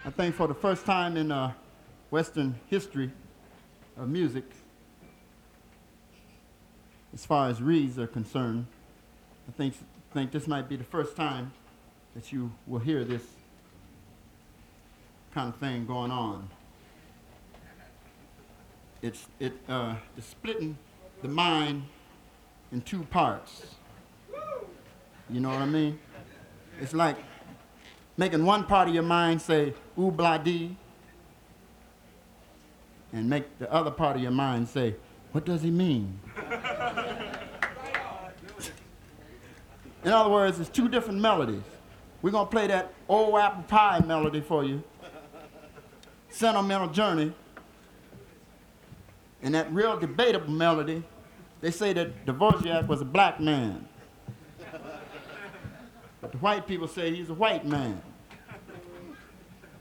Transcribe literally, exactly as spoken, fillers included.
I think for the first time in uh, Western history of music, as far as reeds are concerned, I think, think this might be the first time that you will hear this kind of thing going on. It's it uh, it's splitting the mind in two parts. You know what I mean? It's like making one part of your mind say ooh blah dee, and make the other part of your mind say, what does he mean? In other words, it's two different melodies. We're gonna play that old apple pie melody for you, Sentimental Journey, and that real debatable melody. They say that Dvorak was a black man, but the white people say he's a white man.